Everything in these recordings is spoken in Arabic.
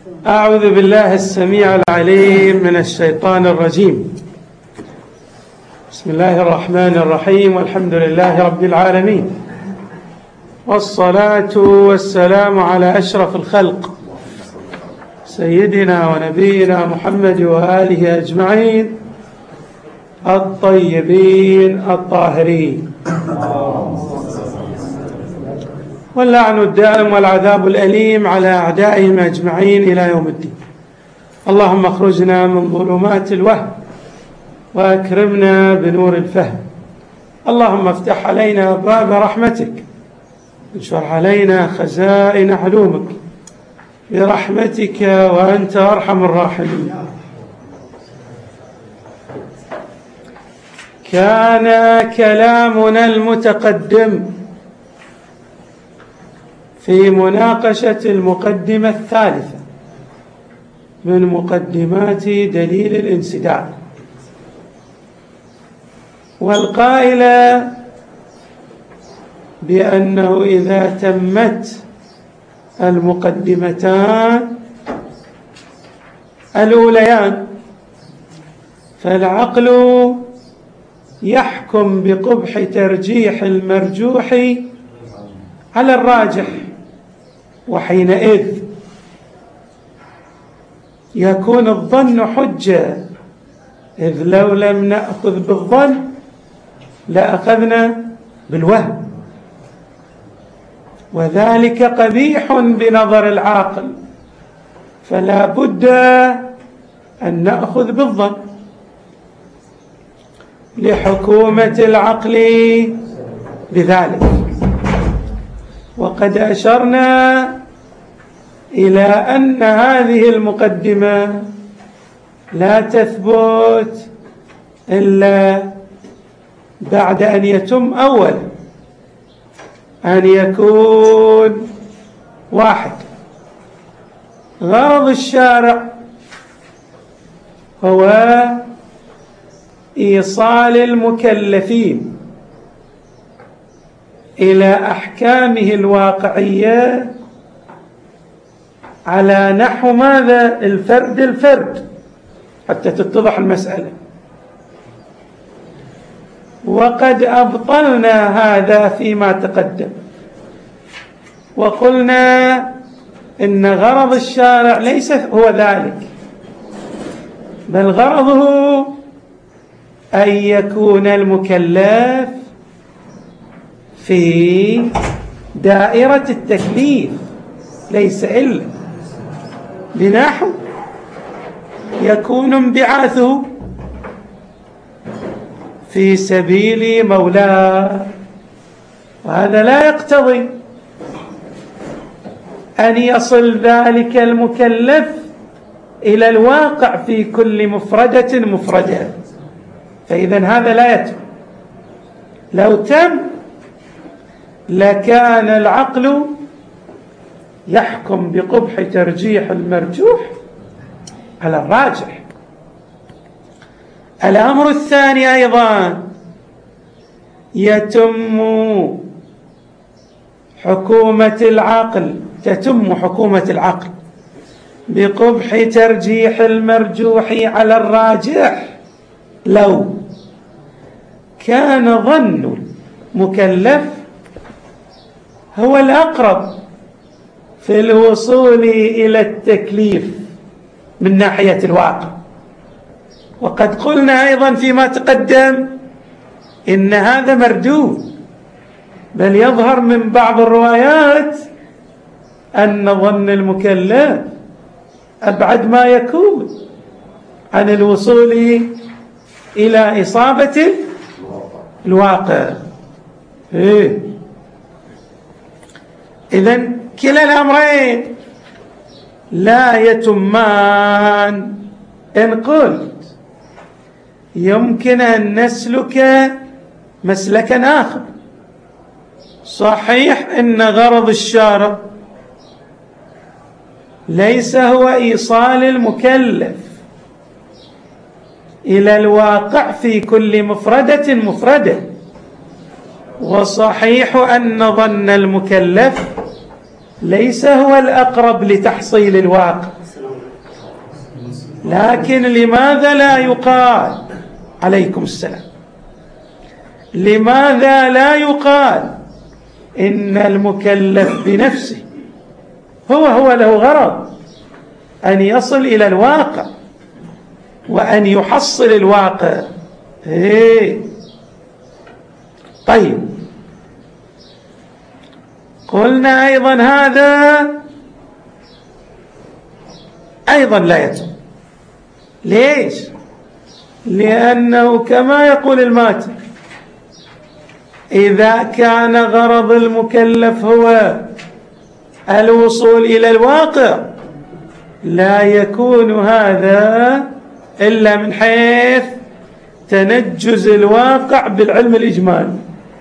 أعوذ بالله السميع العليم من الشيطان الرجيم. بسم الله الرحمن الرحيم، والحمد لله رب العالمين، والصلاة والسلام على أشرف الخلق سيدنا ونبينا محمد وآله أجمعين الطيبين الطاهرين، واللعن الدائم والعذاب الأليم على أعدائهم أجمعين إلى يوم الدين. اللهم اخرجنا من ظلمات الوهم وأكرمنا بنور الفهم. اللهم افتح علينا أبواب رحمتك، انشر علينا خزائن علومك برحمتك وأنت أرحم الراحمين. كان كلامنا المتقدم في مناقشة المقدمة الثالثة من مقدمات دليل الانسداد، والقائلة بأنه إذا تمت المقدمتان الأوليان فالعقل يحكم بقبح ترجيح المرجوح على الراجح، وحينئذ يكون الظن حجة، إذ لو لم نأخذ بالظن لأخذنا بالوهم، وذلك قبيح بنظر العاقل، فلا بد أن نأخذ بالظن لحكومة العقل بذلك. وقد أشرنا إلى أن هذه المقدمة لا تثبت إلا بعد أن يتم أولا أن يكون واحد، غرض الشارع هو إيصال المكلفين إلى أحكامه الواقعية على نحو ماذا؟ الفرد حتى تتضح المسألة. وقد أبطلنا هذا فيما تقدم، وقلنا إن غرض الشارع ليس هو ذلك، بل غرضه أن يكون المكلف في دائرة التكليف، ليس إلا بنحو يكون انبعاثه في سبيل مولاه، وهذا لا يقتضي أن يصل ذلك المكلف إلى الواقع في كل مفردة، فإذا هذا لا يتم. لو تم لكان العقل يحكم بقبح ترجيح المرجوح على الراجح. الأمر الثاني أيضا تتم حكومة العقل بقبح ترجيح المرجوح على الراجح لو كان ظن المكلف هو الأقرب في الوصول إلى التكليف من ناحية الواقع. وقد قلنا أيضا فيما تقدم إن هذا مردود، بل يظهر من بعض الروايات أن ظن المكلف أبعد ما يكون عن الوصول إلى إصابة الواقع. إذن كلا الأمرين لا يتمان. إن قلت يمكن أن نسلك مسلكا آخر، صحيح إن غرض الشارع ليس هو إيصال المكلف إلى الواقع في كل مفردة، وصحيح أن ظن المكلف ليس هو الأقرب لتحصيل الواقع، لكن لماذا لا يقال عليكم السلام لماذا لا يقال إن المكلف بنفسه هو له غرض أن يصل إلى الواقع وأن يحصل الواقع؟ طيب، قلنا أيضا هذا أيضا لا يتم. ليش؟ لأنه كما يقول الماتن إذا كان غرض المكلف هو الوصول إلى الواقع لا يكون هذا إلا من حيث تنجز الواقع بالعلم الإجمالي،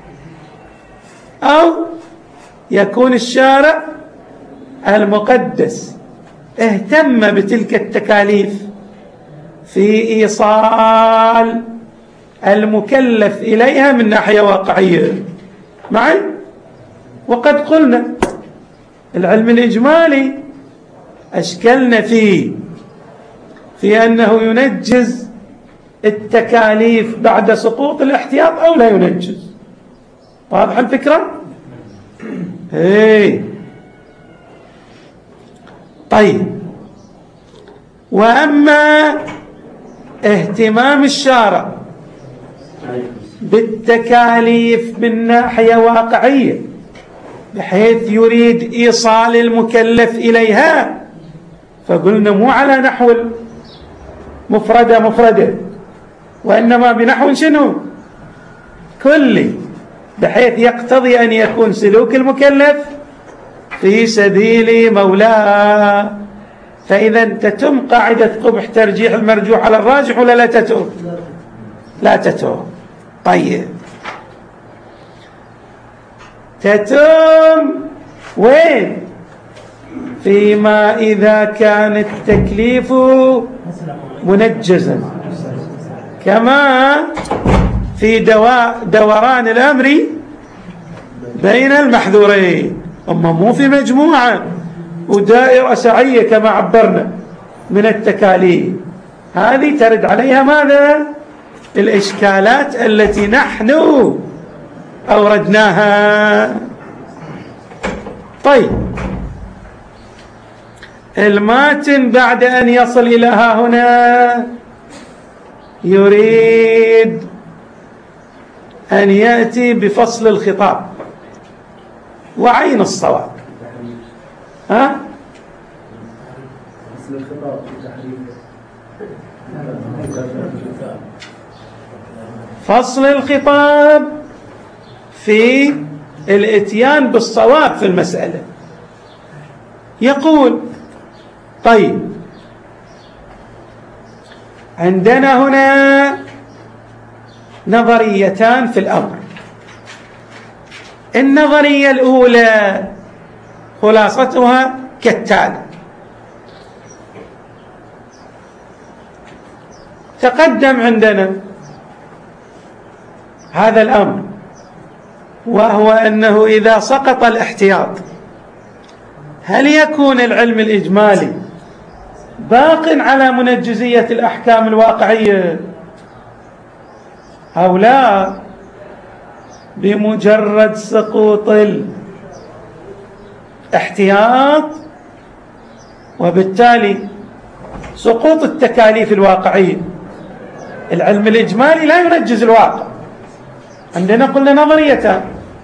أو يكون الشارع المقدس اهتم بتلك التكاليف في إيصال المكلف إليها من ناحية واقعية معي. وقد قلنا العلم الإجمالي أشكلنا فيه في أنه ينجز التكاليف بعد سقوط الاحتياط أو لا ينجز. واضح الفكرة؟ طيب، وأما اهتمام الشارع بالتكاليف من ناحية واقعية بحيث يريد إيصال المكلف إليها، فقلنا مو على نحو مفردة وإنما بنحو شنو؟ كلي، بحيث يقتضي أن يكون سلوك المكلف في سبيل مولاه. فإذا تتم قاعدة قبح ترجيح المرجوح على الراجح ولا لا تتم؟ لا تتم. طيب، تتم وين؟ فيما إذا كان التكليف منجزا، كما في دوران الأمر بين المحذورين، أما مو في مجموعة ودائرة سعية كما عبرنا من التكاليف. هذه ترد عليها ماذا؟ الإشكالات التي نحن أوردناها. طيب، الماتن بعد أن يصل إلى ها هنا يريد أن يأتي بفصل الخطاب وعين الصواب. فصل الخطاب في الاتيان بالصواب في المسألة. يقول: طيب، عندنا هنا نظريتان في الأمر. النظرية الأولى خلاصتها كالتالي: تقدم عندنا هذا الأمر، وهو أنه إذا سقط الاحتياط هل يكون العلم الإجمالي باق على منجزية الأحكام الواقعية أو لا؟ بمجرد سقوط الاحتياط وبالتالي سقوط التكاليف الواقعية العلم الإجمالي لا ينجز الواقع. عندنا قلنا نظريتان.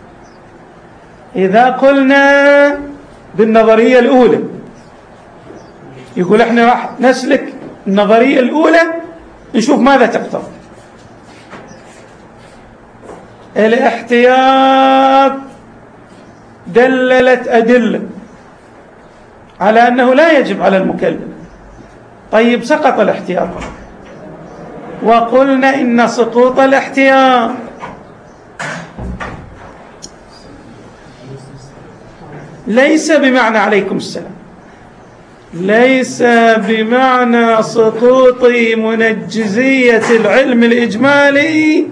إذا قلنا بالنظرية الأولى يقول احنا راح نسلك النظرية الأولى نشوف ماذا تقتضي. الاحتياط دللت أدلة على أنه لا يجب على المكلف. طيب، سقط الاحتياط وقلنا إن سقوط الاحتياط ليس بمعنى عليكم السلام، ليس بمعنى سقوط منجزية العلم الإجمالي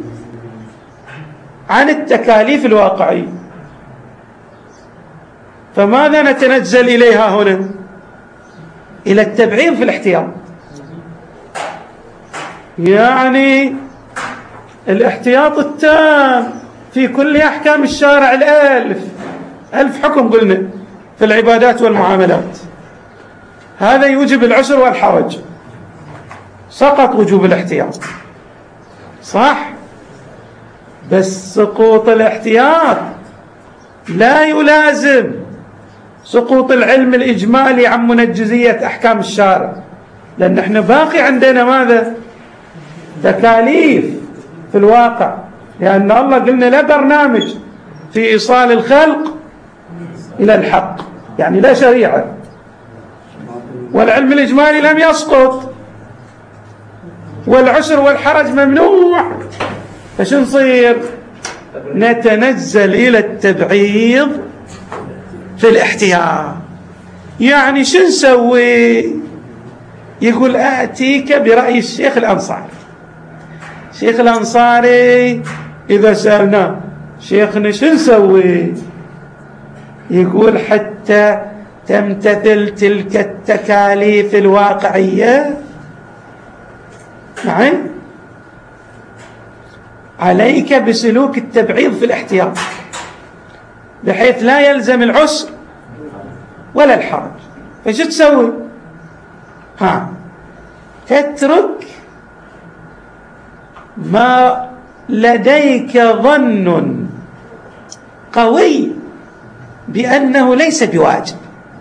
عن التكاليف الواقعية. فماذا نتنزل إليها هنا؟ إلى التبعيض في الاحتياط. يعني الاحتياط التام في كل أحكام الشارع، 1000 حكم قلنا في العبادات والمعاملات، هذا يوجب العسر والحرج، سقط وجوب الاحتياط، صح؟ بس سقوط الاحتياط لا يلازم سقوط العلم الإجمالي عن منجزية أحكام الشارع، لأن احنا باقي عندنا ماذا؟ تكاليف في الواقع، لأن الله قلنا لا برنامج في إيصال الخلق إلى الحق، يعني لا شريعة، والعلم الإجمالي لم يسقط، والعسر والحرج ممنوع، فشو نصير؟ نتنزل إلى التبعيض في الاحتياط. يعني شو نسوي؟ يقول آتيك برأي الشيخ الأنصاري. الشيخ الأنصاري إذا سألناه شيخنا شو نسوي؟ يقول حتى تمتثل تلك التكاليف الواقعية، نعم، عليك بسلوك التبعيض في الاحتياط بحيث لا يلزم العسر ولا الحرج. فش تسوي؟ تترك ما لديك ظن قوي بأنه ليس بواجب،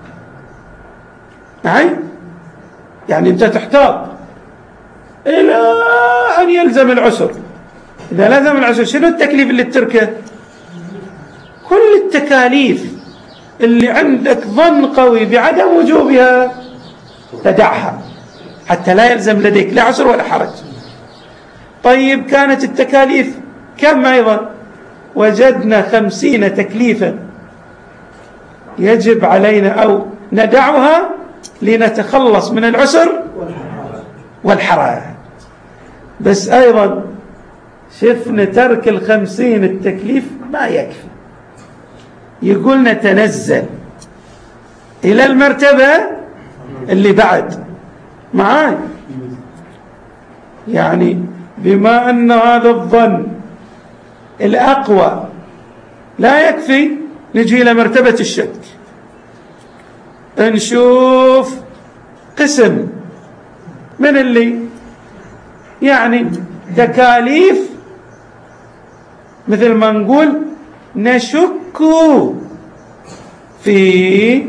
نعم، يعني أنت تحتاط إلى أن يلزم العسر. إذا لزم العسر شنو التكليف اللي تتركه؟ كل التكاليف اللي عندك ظن قوي بعدم وجوبها تدعها حتى لا يلزم لديك لا عسر ولا حرج. طيب كانت التكاليف كم أيضا؟ وجدنا 50 تكليفا يجب علينا أو ندعها لنتخلص من العسر والحرج. بس أيضا شفنا ترك 50 التكليف ما يكفي، يقول نتنزل إلى المرتبة اللي بعد معاي، يعني بما أن هذا الظن الأقوى لا يكفي، نجي إلى مرتبة الشك، نشوف قسم من اللي يعني تكاليف مثل ما نقول نشك في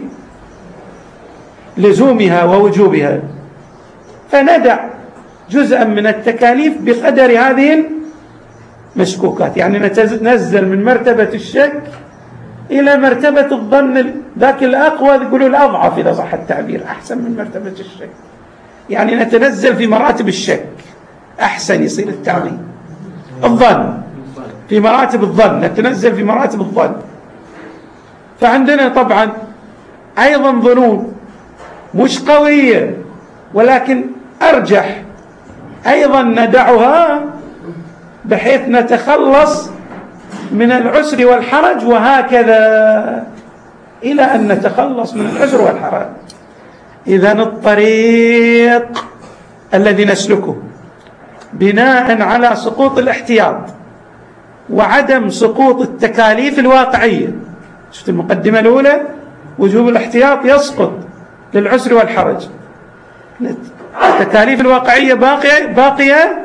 لزومها ووجوبها، فندع جزءا من التكاليف بقدر هذه المشكوكات، يعني نتنزل من مرتبة الشك إلى مرتبة الظن ذاك الأقوى، يقولوا الأضعف إذا صح التعبير، أحسن من مرتبة الشك، يعني نتنزل في مراتب الشك، أحسن يصير التعبير، الظن في مراتب الظن، نتنزل في مراتب الظن. فعندنا طبعا أيضا ظنون مش قوية ولكن أرجح، أيضا ندعها بحيث نتخلص من العسر والحرج، وهكذا إلى أن نتخلص من العسر والحرج. إذن الطريق الذي نسلكه بناء على سقوط الاحتياط وعدم سقوط التكاليف الواقعية، شفت المقدمة الأولى؟ وجوب الاحتياط يسقط للعسر والحرج، التكاليف الواقعية باقية،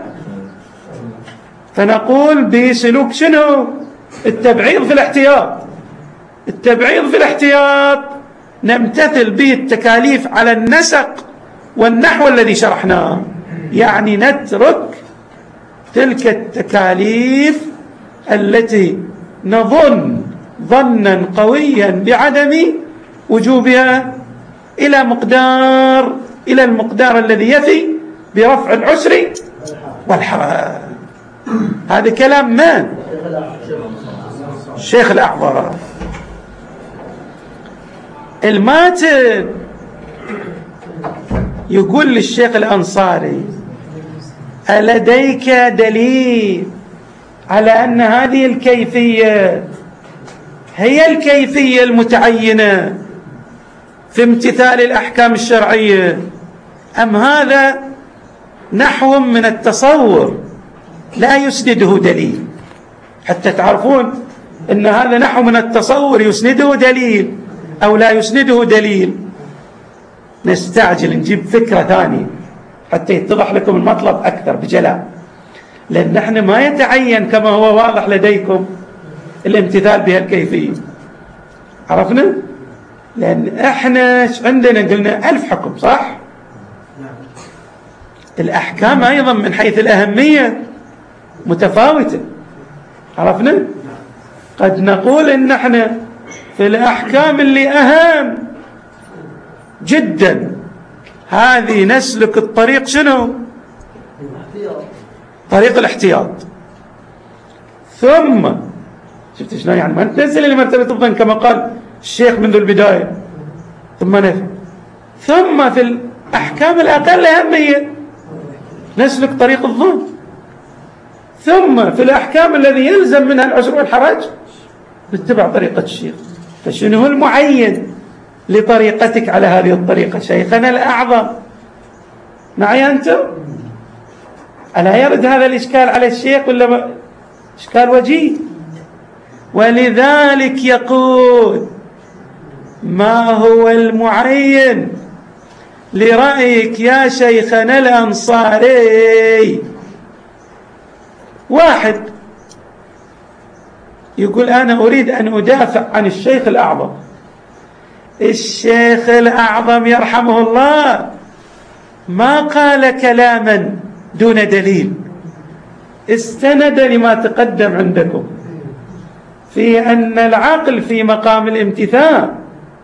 فنقول بسلوك شنو؟ التبعيض في الاحتياط. التبعيض في الاحتياط نمتثل به التكاليف على النسق والنحو الذي شرحناه، يعني نترك تلك التكاليف التي نظن ظنا قويا بعدم وجوبها إلى المقدار الذي يفي برفع العسر والحرج. هذا كلام من؟ الشيخ الأعظم. الماتن يقول للشيخ الأنصاري: ألديك دليل على أن هذه الكيفية هي الكيفية المتعينة في امتثال الأحكام الشرعية، أم هذا نحو من التصور لا يسنده دليل، حتى تعرفون أن هذا نحو من التصور يسنده دليل أو لا يسنده دليل. نستعجل نجيب فكرة ثانية حتى يتضح لكم المطلب أكثر بجلاء، لأن نحن ما يتعين كما هو واضح لديكم الامتثال بهالكيفية. عرفنا؟ لأن احنا عندنا قلنا 1000 حكم، صح؟ الأحكام أيضا من حيث الأهمية متفاوتة. عرفنا؟ قد نقول إن احنا في الأحكام اللي أهم جدا هذه نسلك الطريق شنو؟ طريق الاحتياط. ثم شفت شلون يعني ما تنزل لمرتبة الظن كما قال الشيخ منذ البداية، ثم نفي، ثم في الأحكام الأقل أهمية نسلك طريق الظن، ثم في الأحكام الذي يلزم منها العسر والحرج نتبع طريقة الشيخ. فشنو هو المعين لطريقتك على هذه الطريقة؟ شيخنا الأعظم. معي أنتم؟ ألا يرد هذا الإشكال على الشيخ ولا إشكال وجيه؟ ولذلك يقول ما هو المعين لرأيك يا شيخنا الأنصاري؟ واحد يقول أنا أريد أن أدافع عن الشيخ الأعظم. الشيخ الأعظم يرحمه الله ما قال كلاما دون دليل، استند لما تقدم عندكم في أن العقل في مقام الامتثال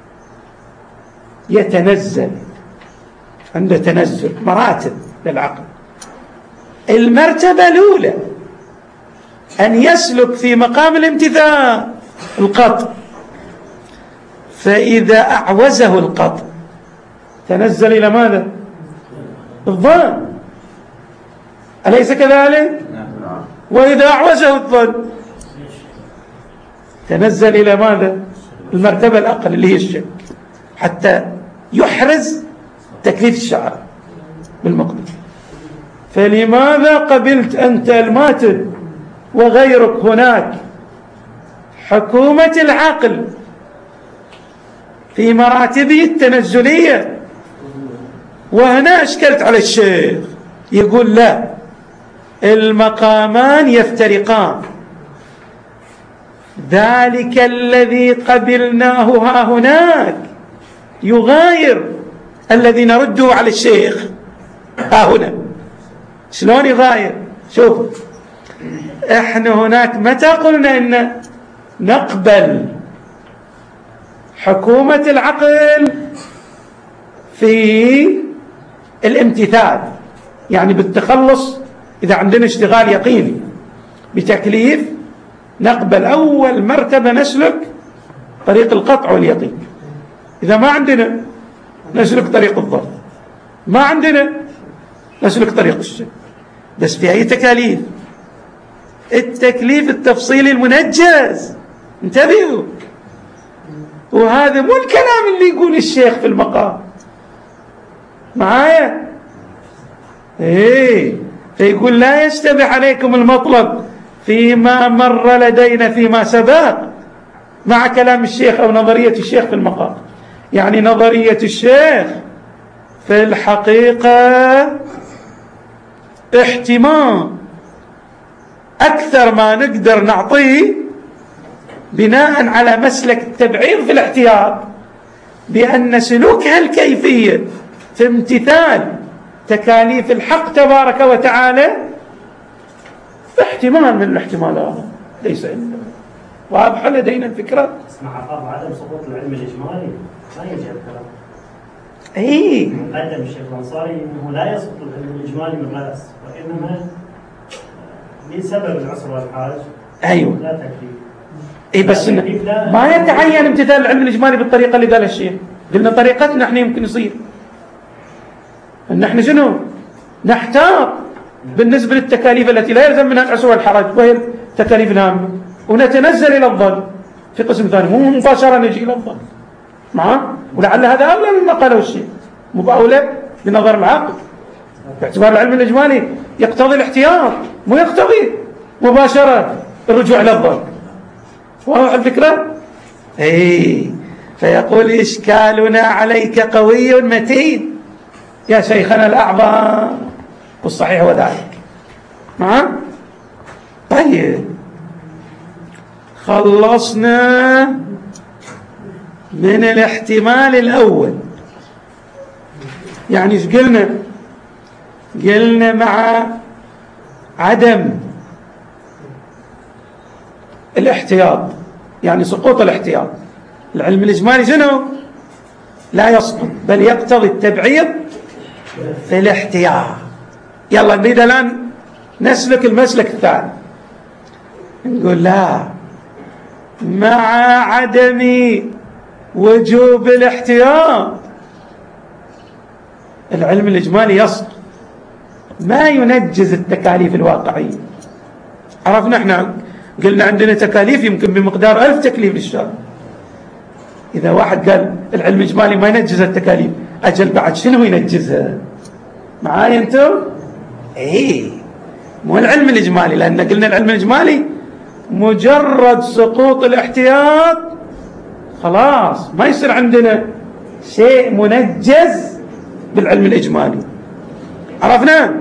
يتنزل، عنده تنزل مراتب للعقل. المرتبة الأولى أن يسلك في مقام الامتثال القطع، فإذا أعوزه القطع تنزل إلى ماذا؟ الظن، أليس كذلك؟ وإذا أعوزه الظن تنزل إلى ماذا؟ المرتبة الأقل اللي هي الشك، حتى يحرز تكليف الشعر بالمقبل. فلماذا قبلت أنت الماتن وغيرك هناك حكومة العقل في مراتبه التنزلية، وهنا أشكلت على الشيخ؟ يقول لا، المقامان يفترقان، ذلك الذي قبلناه ها هناك يغاير الذي نرده على الشيخ ها هنا. شلون يغاير؟ شوف، احنا هناك متى قلنا ان نقبل حكومة العقل في الامتثال، يعني بالتخلص إذا عندنا اشتغال يقيني بتكليف نقبل أول مرتبة نسلك طريق القطع واليقين. إذا ما عندنا نسلك طريق الظن، ما عندنا نسلك طريق الشك. بس في أي تكاليف؟ التكليف التفصيلي المنجز، انتبهوا. وهذا مو الكلام اللي يقول الشيخ في المقام، معايا؟ ايه، فيقول لا يشتبه عليكم المطلب فيما مر لدينا فيما سبق مع كلام الشيخ أو نظرية الشيخ في المقام. يعني نظرية الشيخ في الحقيقة احتمال أكثر ما نقدر نعطيه بناء على مسلك التبعيض في الاحتياط، بأن سلوك هالكيفية في امتثال تكاليف الحق تبارك وتعالى احتمال من الاحتمالات ليس عندنا. واضحة لدينا الفكرة؟ اسمع عقاب عدم سقوط العلم الإجمالي ما يجي الكلام. اي قدم الشيخ الأنصاري انه لا يسقط العلم الإجمالي من رأس، وإنما لسبب العسر والحرج. ايوه لا تكليف. اي بس ما يتعين امتثال العلم الإجمالي بالطريقة اللي قالها الشيخ. قلنا طريقتنا احنا يمكن يصير ان احنا شنو؟ نحتاط بالنسبة للتكاليف التي لا يلزم منها العسر والحرج وهي التكاليف الهامة، ونتنزل إلى الظن في قسم ثاني، مو مباشرة نجي إلى الظن معه. ولعل هذا أولى مما قاله الشيخ، مو بأولى بنظر العقل. باعتبار العلم الإجمالي يقتضي الاحتياط، مو يقتضي مباشرة الرجوع إلى الظن. واضح الفكرة؟ فيقول إشكالنا عليك قوي متين يا شيخنا الأعظم، والصحيح هو ذلك. نعم. طيب خلصنا من الاحتمال الأول. يعني ايش قلنا؟ قلنا مع عدم الاحتياط، يعني سقوط الاحتياط، العلم الإجمالي شنو؟ لا يسقط، بل يقتضي التبعيض في الاحتياط. يلا نريد الآن نسلك المسلك الثاني، نقول لا، مع عدم وجوب الاحتياط العلم الإجمالي يسقط، ما ينجز التكاليف الواقعية. عرفنا احنا قلنا عندنا تكاليف يمكن بمقدار 1000 تكليف للشارع. إذا واحد قال العلم الإجمالي ما ينجز التكاليف، أجل بعد شنو ينجزها؟ معاي أنتم؟ مو العلم الإجمالي، لأن قلنا العلم الإجمالي مجرد سقوط الاحتياط خلاص ما يصير عندنا شيء منجز بالعلم الإجمالي. عرفنا؟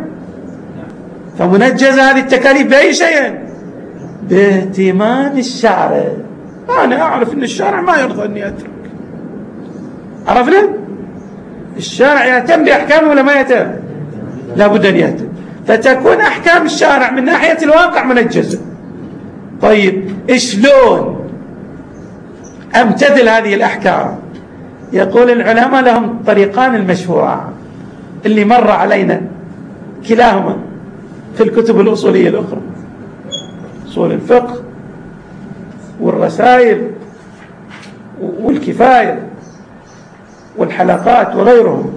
فمنجز هذه التكاليف بأي شيء؟ باهتمام الشارع. أنا أعرف أن الشارع ما يرضى أني أترك. عرفنا؟ الشارع يهتم بأحكامه ولا ما يهتم؟ لابد أن يهتم، فتكون أحكام الشارع من ناحية الواقع منجزة. طيب شلون أمتثل هذه الأحكام؟ يقول العلماء لهم طريقان المشهوران اللي مر علينا كلاهما في الكتب الأصولية الأخرى، أصول الفقه والرسائل والكفاية والحلقات وغيرهم.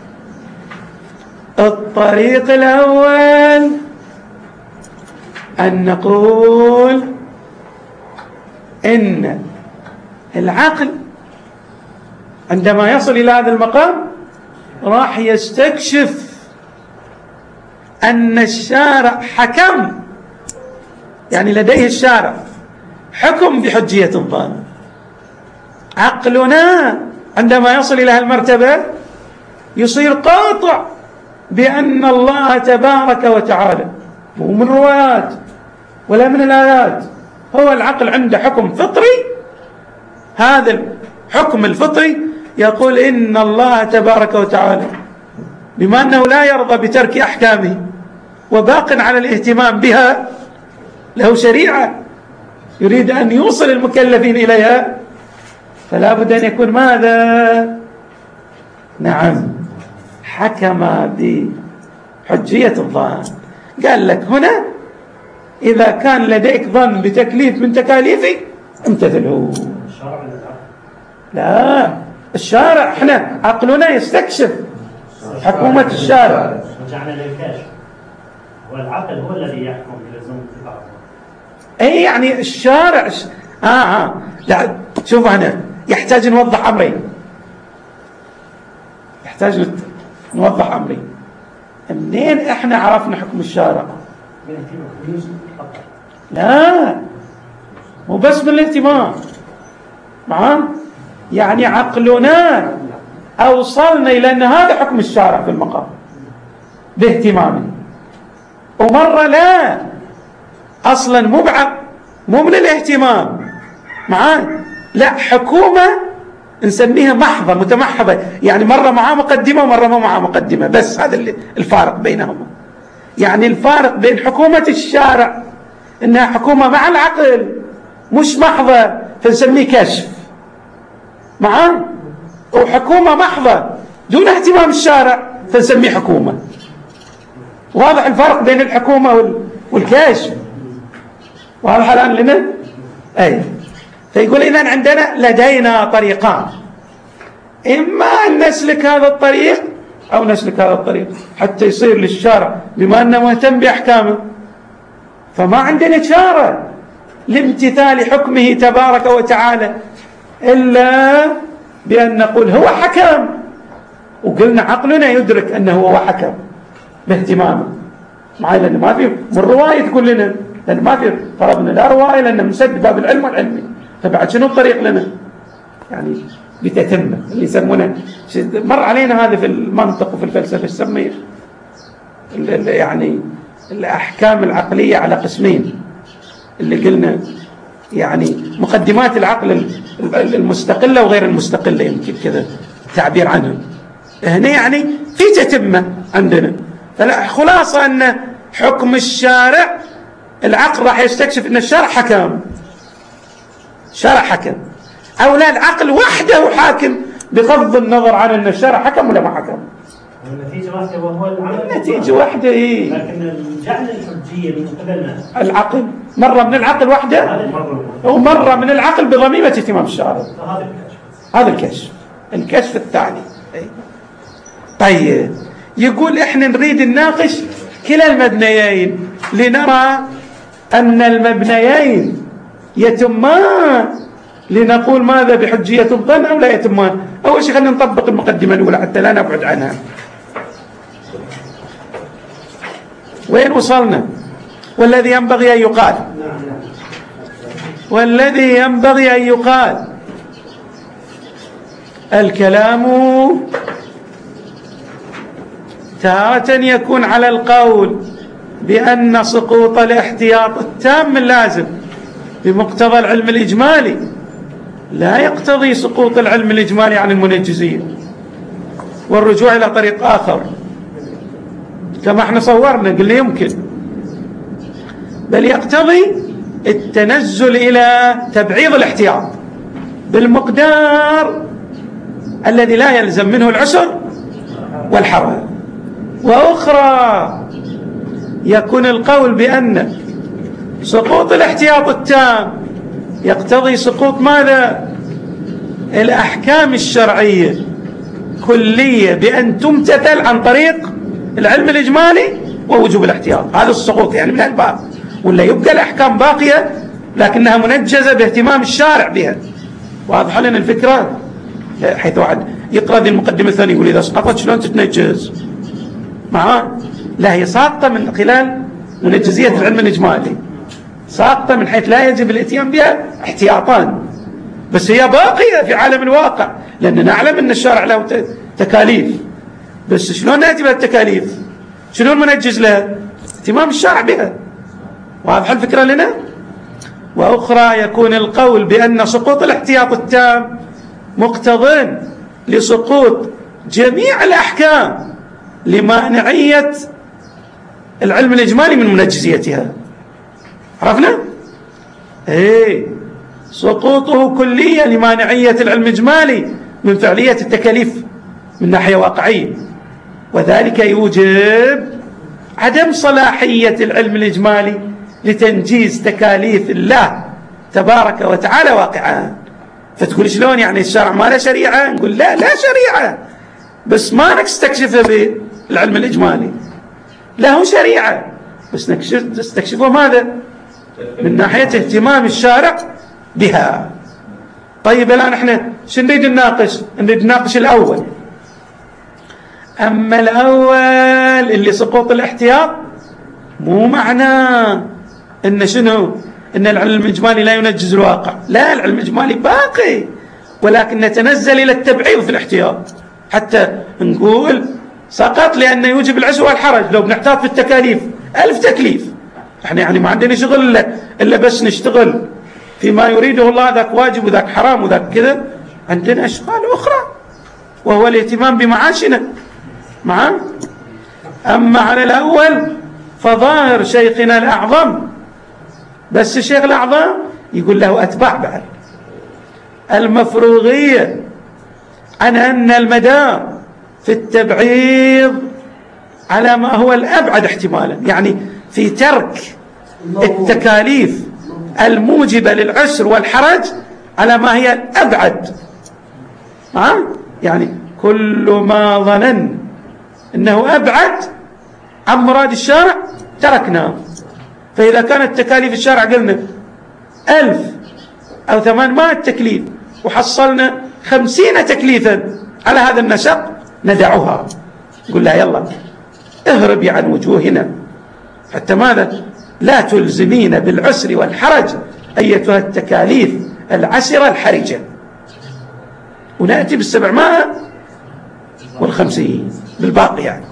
الطريق الأول أن نقول إن العقل عندما يصل إلى هذا المقام راح يستكشف أن الشارع حكم، يعني لديه الشارع حكم بحجية الظن. عقلنا عندما يصل إلى هالمرتبة يصير قاطع بأن الله تبارك وتعالى، مو من روايات ولا من الآيات، هو العقل عنده حكم فطري. هذا الحكم الفطري يقول إن الله تبارك وتعالى بما أنه لا يرضى بترك أحكامه وباق على الاهتمام بها، له شريعة يريد أن يوصل المكلفين إليها، فلا بد أن يكون ماذا؟ نعم، حكم بحجية الظن. قال لك هنا إذا كان لديك ظن بتكليف من تكاليفي امتثله. لا، الشارع احنا عقلنا يستكشف حكومة الشارع. رجعنا للكاشف، والعقل هو الذي يحكم بلزوم اتباعه. اي يعني الشارع لا، شوف هنا يحتاج نوضح أمرين، يحتاج نوضح أمرين. منين احنا عرفنا حكم الشارع؟ لا، مو بس من الاهتمام معاه، يعني عقلنا أوصلنا إلى أن هذا حكم الشارع في المقام باهتمامه، ومرة لا، أصلا مو من الاهتمام معاه، لا، حكومة نسميها محضة متمحضة، يعني مرة معاه مقدمة ومرة ما معاه مقدمة، بس هذا الفارق بينهما. يعني الفارق بين حكومة الشارع إنها حكومة مع العقل مش محضة فنسميه كشف معاه، وحكومة محضة دون اهتمام الشارع فنسميه حكومة. واضح الفرق بين الحكومة والكشف؟ واضح الآن لنا؟ أي. فيقول إذن عندنا لدينا طريقان، إما أن نسلك هذا الطريق أو نسلك هذا الطريق حتى يصير للشارع بما أنه مهتم بأحكامه فما عندنا شارع لامتثال حكمه تبارك وتعالى إلا بأن نقول هو حكم، وقلنا عقلنا يدرك أنه هو حكم، باهتمامه معي، لأنه ما في من رواية تقول لنا، لأنه ما في فرضنا لا رواية، لأنه مسد باب العلم والعلمي، فبعد شنو الطريق لنا؟ يعني بتتمة اللي يسمونه، مر علينا هذا في المنطق وفي الفلسفة، يسميه يعني الأحكام العقلية على قسمين، اللي قلنا يعني مقدمات العقل المستقلة وغير المستقلة، يمكن كذا تعبير عنها. هنا يعني في تتمة عندنا. فلا خلاصة أن حكم الشارع، العقل راح يستكشف أن الشارع حكم، شرع حكم، أو لا العقل وحده حاكم بغض النظر عن أن الشارع حكم ولا ما حكم. النتيجة واحدة وهو العمل. النتيجة واحدة إيه؟ لكن جعل الحجية من قبلنا العقل مرة من العقل وحده، ومرة من العقل بضميمة اهتمام الشارع. هذا الكشف الثاني. طيب يقول إحنا نريد نناقش كلا المبنيين لنرى أن المبنيين يتمان، لنقول ماذا بحجية الظن أو لا يتمان. أول شيء خلينا نطبق المقدمة الأولى حتى لا نبعد عنها. وين وصلنا؟ والذي ينبغي أن يقال، والذي ينبغي أن يقال الكلام تارة يكون على القول بأن سقوط الاحتياط التام اللازم بمقتضى العلم الإجمالي لا يقتضي سقوط العلم الإجمالي عن المنجزية والرجوع إلى طريق آخر كما احنا صورنا، قلنا يمكن، بل يقتضي التنزل إلى تبعيض الاحتياط بالمقدار الذي لا يلزم منه العسر والحرج. وأخرى يكون القول بأن سقوط الاحتياط التام يقتضي سقوط ماذا؟ الأحكام الشرعية كلية بأن تمتثل عن طريق العلم الإجمالي ووجوب الاحتياط. هذا السقوط يعني من الباب، ولا يبقى الأحكام باقية لكنها منجزة باهتمام الشارع بها. واضح لنا الفكرة؟ حيث واحد يقرأ ذي المقدمة الثانية يقول إذا سقطت شلون تتنجز معاه؟ لا، هي ساقطة من خلال منجزية العلم الإجمالي، ساقطة من حيث لا يجب الاتيان بها احتياطان، بس هي باقية في عالم الواقع، لأننا نعلم أن الشارع له تكاليف، بس شلون نأتي بالتكاليف؟ شلون منجز لها؟ اهتمام الشارع بها. واضح الفكرة لنا؟ وأخرى يكون القول بأن سقوط الاحتياط التام مقتضٍ لسقوط جميع الأحكام لمانعية العلم الإجمالي من منجزيتها. عرفنا؟ ايه، سقوطه كليا لمانعية العلم الإجمالي من فعلية التكاليف من ناحية واقعية، وذلك يوجب عدم صلاحية العلم الإجمالي لتنجيز تكاليف الله تبارك وتعالى واقعا. فتقول شلون يعني الشرع ما له شريعة؟ نقول لا شريعة، بس ما نستكشفها بالعلم الإجمالي، له شريعة بس نستكشفه ماذا؟ من ناحية اهتمام الشارع بها. طيب الآن احنا شو نريد نناقش؟ نريد نناقش الأول. أما الأول اللي سقوط الاحتياط مو معناه إن شنو؟ إن العلم الإجمالي لا ينجز الواقع، لا، العلم الإجمالي باقي، ولكن نتنزل إلى التبعيض في الاحتياط حتى نقول سقط لأنه يوجب العسر والحرج. لو بنحتاط في التكاليف 1000 تكليف، احنا يعني ما عندنا شغل إلا بس نشتغل فيما يريده الله، ذاك واجب وذاك حرام وذاك كذا، عندنا أشغال أخرى وهو الاهتمام بمعاشنا معا. أما على الأول فظاهر شيخنا الأعظم، بس الشيخ الأعظم يقول له أتباع بعد المفروغية عن أن المدار في التبعيض على ما هو الأبعد احتمالا، يعني في ترك التكاليف الموجبة للعسر والحرج على ما هي الأبعد. يعني كل ما ظنن أنه أبعد عن مراد الشارع تركناه. فإذا كانت تكاليف الشارع قلنا 1000 أو 800 تكليف وحصلنا 50 تكليفا على هذا النسق ندعوها، نقول لها يلا اهربي عن وجوهنا حتى ماذا؟ لا تلزمين بالعسر والحرج أيتها التكاليف العسرة الحرجة. ونأتي ب750 بالباقي يعني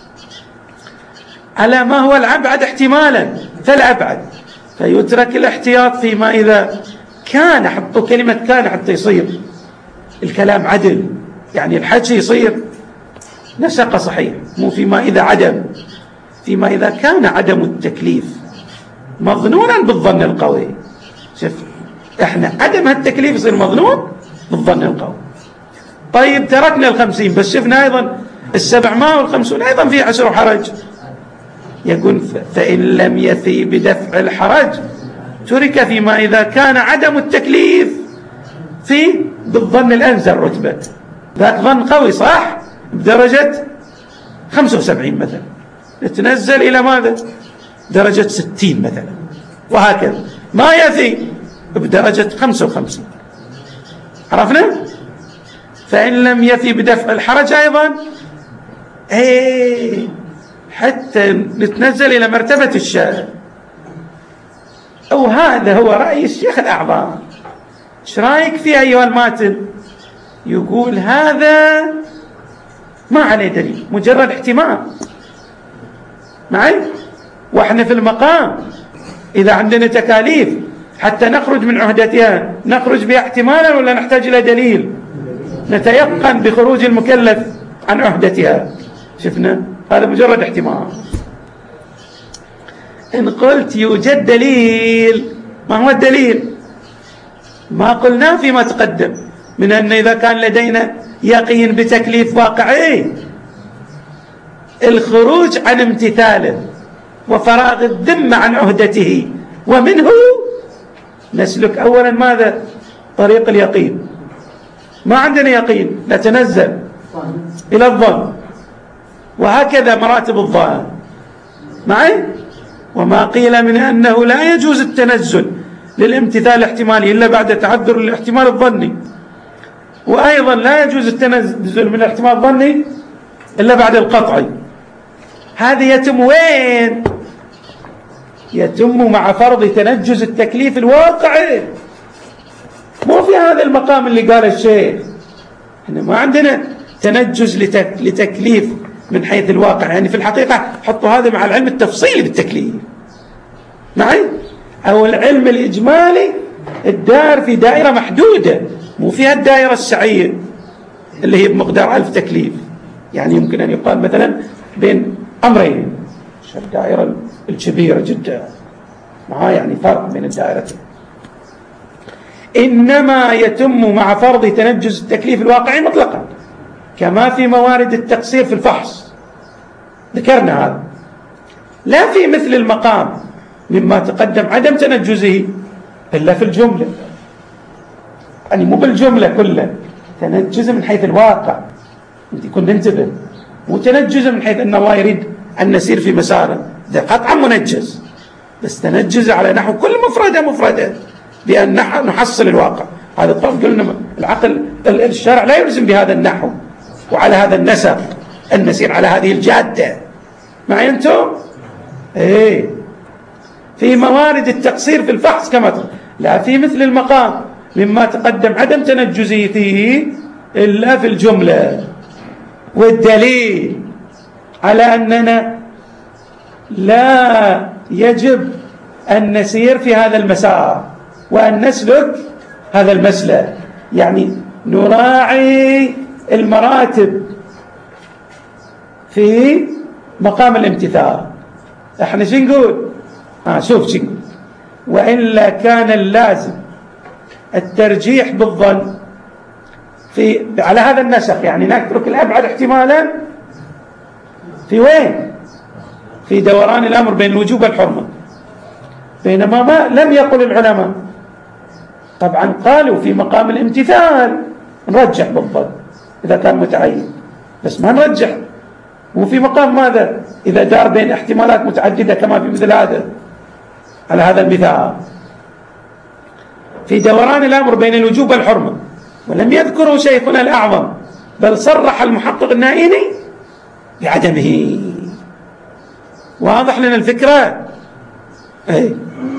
على ما هو الأبعد احتمالا فالأبعد، فيترك الاحتياط فيما إذا كان، حطوا كلمة كان حتى يصير الكلام عدل، يعني الحج يصير نسق صحيح، مو فيما إذا عدم، فيما إذا كان عدم التكليف مظنونا بالظن القوي. شوف احنا عدم هالتكليف يصير مظنون بالظن القوي. طيب تركنا 50 بس شفنا أيضا 750 أيضا في عسر وحرج. يقول فإن لم يفي بدفع الحرج ترك فيما إذا كان عدم التكليف في بالظن الأنزل رتبة، ذاك ظن قوي صح بدرجة 75 مثلا، نتنزل إلى ماذا؟ درجة 60 مثلا، وهكذا ما يفي بدرجة 55. عرفنا؟ فإن لم يفي بدفع الحرج أيضا حتى نتنزل إلى مرتبة الشارع. أو هذا هو رأي الشيخ الأعظم. ايش رايك فيه أيها الماتن؟ يقول هذا ما عليه دليل، مجرد احتمال معي، واحنا في المقام إذا عندنا تكاليف حتى نخرج من عهدتها نخرج بها احتمالا ولا نحتاج إلى دليل؟ نتيقن بخروج المكلف عن عهدتها. شفنا هذا مجرد احتمال. إن قلت يوجد دليل، ما هو الدليل؟ ما قلنا فيما تقدم من أن إذا كان لدينا يقين بتكليف واقعي الخروج عن امتثاله وفراغ الذمة عن عهدته، ومنه نسلك أولا ماذا؟ طريق اليقين. ما عندنا يقين نتنزل إلى الظن، وهكذا مراتب الظن معي. وما قيل من أنه لا يجوز التنزل للامتثال الاحتمالي إلا بعد تعذر الاحتمال الظني، وأيضا لا يجوز التنزل من الاحتمال الظني إلا بعد القطعي. هذا يتم وين؟ يتم مع فرض تنجز التكليف الواقعي، مو في هذا المقام اللي قال الشيخ. احنا ما عندنا تنجز لتكليف من حيث الواقع، يعني في الحقيقة حطوا هذا مع العلم التفصيلي بالتكليف معي، أو العلم الإجمالي الدائر في دائرة محدودة، مو فيها الدائرة السعية اللي هي بمقدار 1000 تكليف. يعني يمكن أن يقال مثلا بين أمرين، الدائرة الكبيرة جدا معها يعني فرق بين الدائرتين. إنما يتم مع فرض تنجز التكليف الواقعي مطلقا، كما في موارد التقصير في الفحص ذكرنا هذا، لا في مثل المقام مما تقدم عدم تنجزه إلا في الجملة، يعني مو بالجملة كلها، تنجز من حيث الواقع. انت كنت ننتبه، مو تنجز من حيث أن الله يريد أن نسير في مساره، ده قطعا منجز، بس تنجز على نحو كل مفردة بأن نحصل الواقع. هذا الطرف قلنا العقل الشرع لا يلزم بهذا النحو وعلى هذا النسق أن نسير على هذه الجادة معي أنتم؟ في موارد التقصير في الفحص كما لا في مثل المقام مما تقدم عدم تنجزه فيه إلا في الجملة. والدليل على أننا لا يجب أن نسير في هذا المسار وأن نسلك هذا المسلك، يعني نراعي المراتب في مقام الامتثال. احنا شو نقول؟ شوف شو نقول: وإلا كان اللازم الترجيح بالظن في على هذا النسق، يعني نترك الأبعد احتمالا في وين؟ في دوران الأمر بين الوجوب والحرمة، بينما ما لم يقل العلماء. طبعا قالوا في مقام الامتثال نرجح بالظن إذا كان متعين، بس ما نرجح وفي مقام ماذا؟ إذا دار بين احتمالات متعددة كما في مثل هذا على هذا المثال في دوران الأمر بين الوجوب والحرمة. ولم يذكره شيخنا الأعظم، بل صرح المحقق النائني بعدمه. واضح لنا الفكرة؟ أي.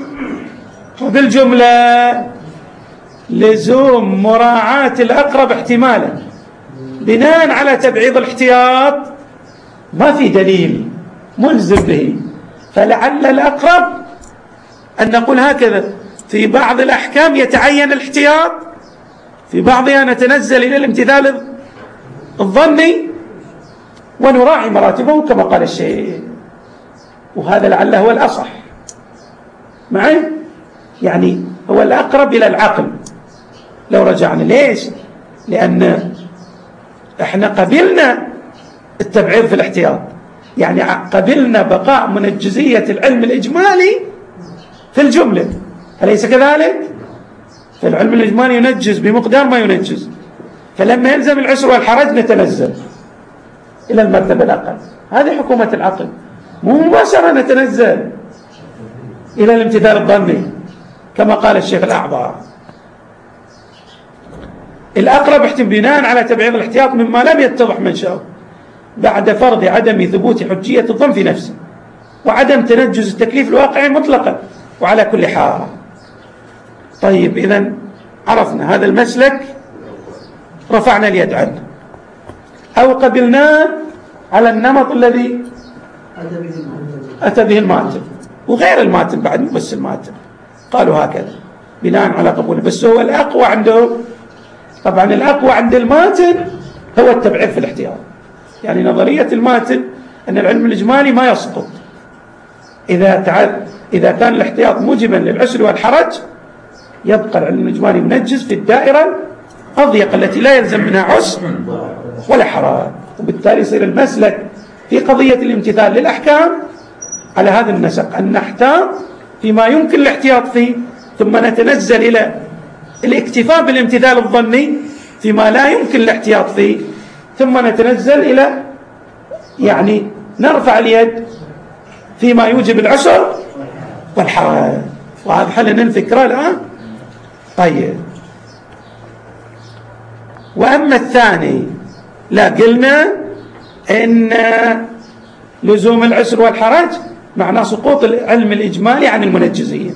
وبالجملة لزوم مراعاة الأقرب احتمالا بناء على تبعيض الاحتياط ما في دليل ملزم به، فلعل الأقرب أن نقول هكذا: في بعض الأحكام يتعين الاحتياط، في بعضها نتنزل إلى الامتثال الظني ونراعي مراتبه كما قال الشيخ، وهذا لعله هو الأصح معي، يعني هو الأقرب إلى العقل لو رجعنا. ليش؟ لأن احنا قبلنا التبعيض في الاحتياط، يعني قبلنا بقاء منجزية العلم الإجمالي في الجملة، أليس كذلك؟ فالعلم الإجمالي ينجز بمقدار ما ينجز، فلما يلزم العسر والحرج نتنزل إلى المرتبة الأقل. هذه حكومة العقل، مو مباشرة نتنزل إلى الامتثال الظني كما قال الشيخ الأعضاء. الأقرب بناء على تبعيض الاحتياط مما لم يتضح منشأه بعد فرض عدم ثبوت حجية الظن في نفسه وعدم تنجز التكليف الواقعي مطلقا وعلى كل حال. طيب، إذن عرفنا هذا المسلك، رفعنا اليد عنه أو قبلناه على النمط الذي أتى به الماتن وغير الماتن بعد، مو بس الماتن، قالوا هكذا بناء على قبوله، بس هو الأقوى عندهم. طبعا الأقوى عند الماتن هو التبعيض في الاحتياط، يعني نظرية الماتن أن العلم الإجمالي ما يسقط إذا كان الاحتياط موجبا للعسر والحرج، يبقى العلم الإجمالي منجز في الدائرة الضيقة التي لا يلزم منها عسر ولا حرج، وبالتالي يصير المسلك في قضية الامتثال للأحكام على هذا النسق، أن نحتاط فيما يمكن الاحتياط فيه، ثم نتنزل إلى الاكتفاء بالامتثال الظني فيما لا يمكن الاحتياط فيه، ثم نتنزل إلى يعني نرفع اليد فيما يوجب العسر والحرج. وهذا حلنا الفكرة الآن. طيب، وأما الثاني لا، قلنا إن لزوم العسر والحرج معناه سقوط العلم الإجمالي عن المنجزين.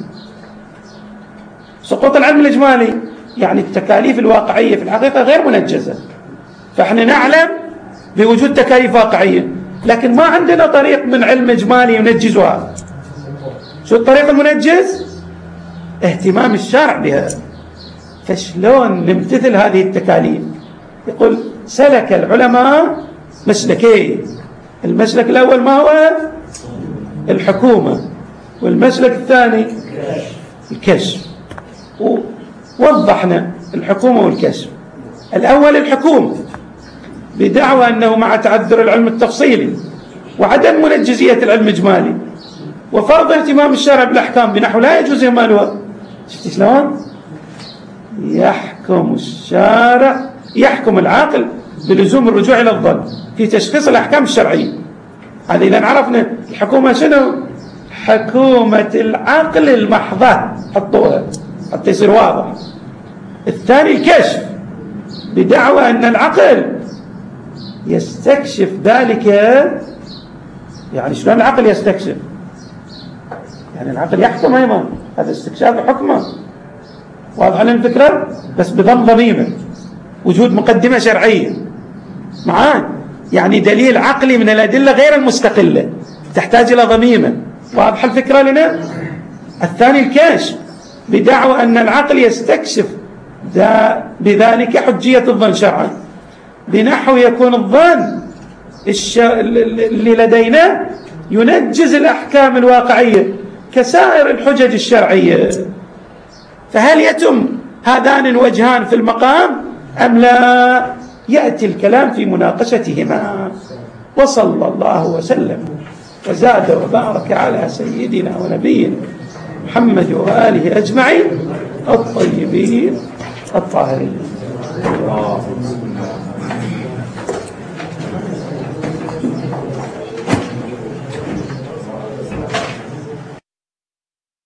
سقوط العلم الإجمالي يعني التكاليف الواقعية في الحقيقة غير منجزة، فإحنا نعلم بوجود تكاليف واقعية، لكن ما عندنا طريق من علم إجمالي ينجزها. شو الطريق المنجز؟ اهتمام الشارع بها. فشلون نمتثل هذه التكاليف؟ يقول سلك العلماء مسلكين، المسلك الأول ما هو؟ الحكومة، والمسلك الثاني الكشف. ووضحنا الحكومة والكشف. الأول الحكومة بدعوى أنه مع تعذر العلم التفصيلي وعدم منجزية العلم الإجمالي وفرض اهتمام الشارع بالأحكام بنحو لا يجوز إهمالها. شفتي شلون؟ يحكم الشارع، يحكم العاقل بلزوم الرجوع إلى الظن في تشخيص الأحكام الشرعية. هذه لأن عرفنا الحكومة شنو؟ حكومة العقل المحضة، حطوها حتى يصير واضح. الثاني الكشف بدعوى أن العقل يستكشف ذلك. يعني شلون العقل يستكشف؟ يعني العقل يحكم أيضا، هذا استكشاف حكمه. واضح لنا الفكرة؟ بس بضم ضميمة، وجود مقدمة شرعية معاه، يعني دليل عقلي من الأدلة غير المستقلة تحتاج إلى ضميمة. واضح الفكرة لنا؟ الثاني الكشف بدعوى أن العقل يستكشف بذلك حجية الظن شرعا بنحو يكون الظن اللي لدينا ينجز الأحكام الواقعية كسائر الحجج الشرعية. فهل يتم هذان الوجهان في المقام أم لا؟ يأتي الكلام في مناقشتهما. وصلى الله وسلم وزاد وبارك على سيدنا ونبينا محمد وآله أجمعين الطيبين الطاهرين.